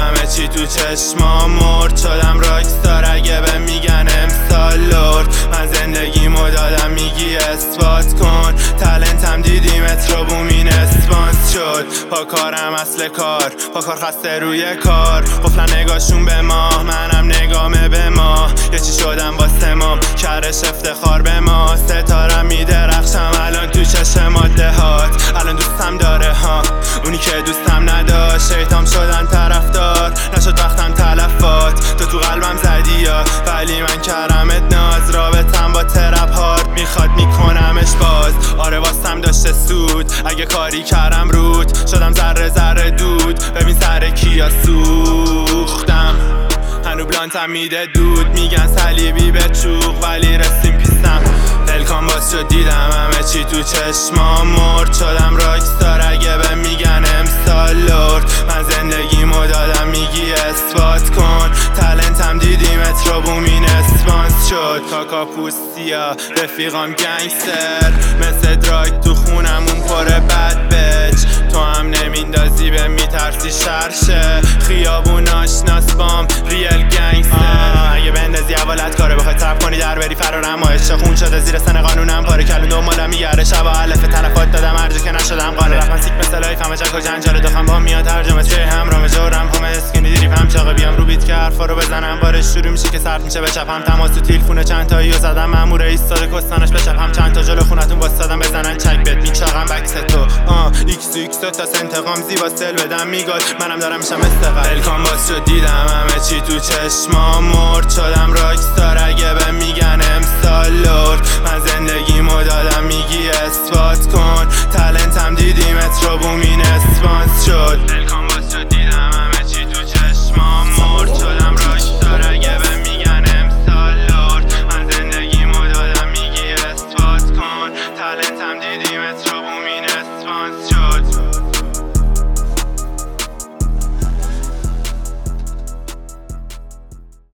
همه چی تو چشمام مرد. شدم راکستار اگه به میگن امسال لرد. من زندگیمو دادم میگی اثبات کن. تالنتم دیدی مترو بومین اسپانس شد. پا کارم اصل کار، پا کار خسته روی کار. قفلن نگاهشون به ماه، منم نگامه به ماه. یه چی شدم با سمام، کرش افتخار به ما. ستارم میدرخشم الان تو چشم مادهات. الان دوستم داره ها، اونی که دوستم نداشت. شیطان شدن طرفدار، نشد وقتم تلفات. تو قلبم زدی یا ولی من کرمت ناز. رابطم با ترپ هارد میخواد میکنمش باز. آره واسم داشته سود اگه کاری کردم رود. شدم ذره ذره دود، ببین سر کیا سوختم. هنو بلانتم میده دود، میگن صلیبی به چوق ولی رسیم پیستم. دلکان باز شد دیدم همه چی تو چشمام مرد. شدم راکستار اگه به میگن امسال لرد. من زندگیمو دادم میگی اثبات کن. تالنتم دیدی مترو بومین اسپانس شد. کاکا پوستیا رفیقام گنگستر، مثل دراگ تو خونمون پره بد بچ. تو هم نمیندازی به میترسی شرشه. خیابون آشناس بام ریل گنگستر. اگه بندازی حوالت کاره بخوای ترپ کنی در بری فرارم. عشق خون شده زیر سن قانونم، پاره کلون دنبالم میگرده. شبا علف تلفات دادم هرجا که نشدم قانه. رفتم سیک مثل لایف همه چک و جنجال دخم با میاد ترجمه چه همرام جورم. همه اسکنی دیری هم چاقه بیام رو بیت که حرفا رو بزنم. بارش شروع میشه که سرد میشه به چپم. تماس تو تلفن چند تایی رو زدم. مامور ایستاده کستانش به چپم. چند تا جلو خونتون واسادم بزنن چک بت میچاقم بکس تو. ایکس ایکس تا انتقام زیبا سل بدم میگاد. منم دارم میشم استقل. دلکان باز شد دیدم همه چی تو چشمام مرد. شدم راکستار اگه به میگن امسال لرد. من زندگیمو دادم میگی اثبات کن. تالنتم دیدی مترو بومین اسپانس شد. دلکان باز شد دیدم همه چی تو چشمام مرد. شدم راکستار اگه به میگن امسال لرد. من زندگیمو دادم میگی اثبات کن. تالنتم دیدی مترو